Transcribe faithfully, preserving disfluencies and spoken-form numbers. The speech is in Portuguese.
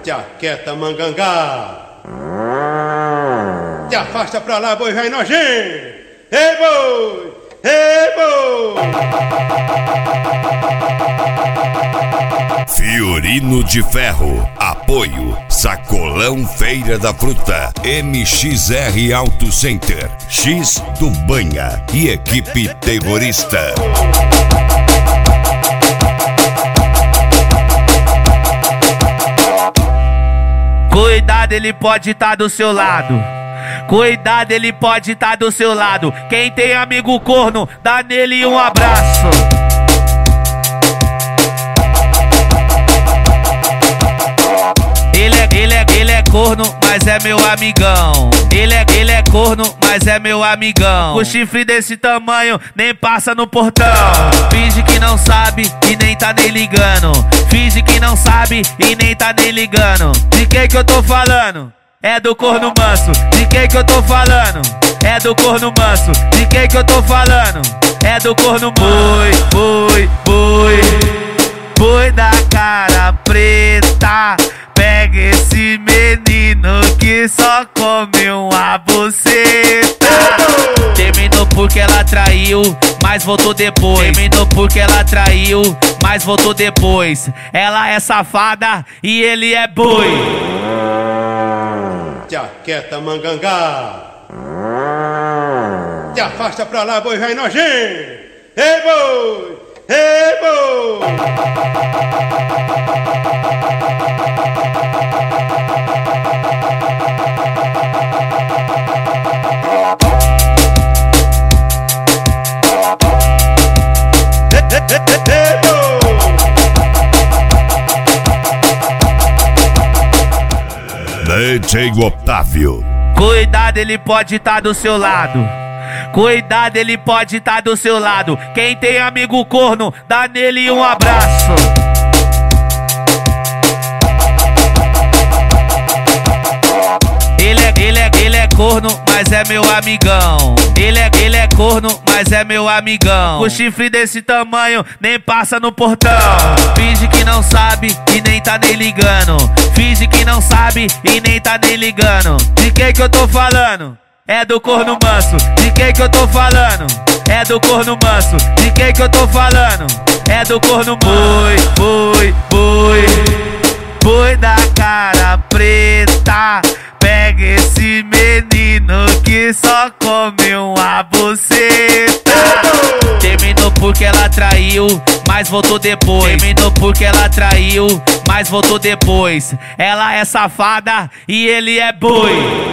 Jaqueta mangangá. Te afasta pra lá, boi velho nojento. Ei, boi! Ei, boi! Fiorino de Ferro. Apoio Sacolão Feira da Fruta, M X R Auto Center, X do Banha e equipe terrorista. Cuidado, ele pode estar do seu lado. Cuidado, ele pode estar do seu lado. Quem tem amigo corno, dá nele um abraço. Ele é, ele é, ele é corno, mas é meu amigão. Ele é, ele é corno, mas é meu amigão. Com chifre desse tamanho, nem passa no portão. Finge que não sabe e nem tá nem ligando. Finge que não sabe e nem tá nem ligando. De quem que eu tô falando? É do corno manso. De quem que eu tô falando? É do corno manso. De quem que eu tô falando? É do corno boi, boi, boi. Boi da cara preta. Pega esse menino que só come uma buceta. Terminou porque ela traiu, mas voltou depois. Terminou porque ela traiu, mas voltou depois. Ela é safada e ele é boi. Jaqueta mangangá. Te afasta pra lá, boi velho nojento. Ei, boi! Ei, boi! D J Otávio. Cuidado, ele pode estar do seu lado. Cuidado, ele pode estar do seu lado. Quem tem amigo corno, dá nele um abraço. Ele é, ele é, ele é corno, mas é meu amigão. Ele é, ele é corno, mas é meu amigão. Com chifre desse tamanho, nem passa no portão. Finge que não sabe e nem tá nem ligando. Finge que não sabe e nem tá nem ligando. De quem que eu tô falando? É do corno manso. De quem que eu tô falando? É do corno manso. De quem que eu tô falando? É do corno boi, boi, boi. Boi da cara preta. Pega esse menino que só come uma buceta. Terminou porque ela traiu, mas voltou depois. Terminou porque ela traiu, mas voltou depois. Ela é safada e ele é boi.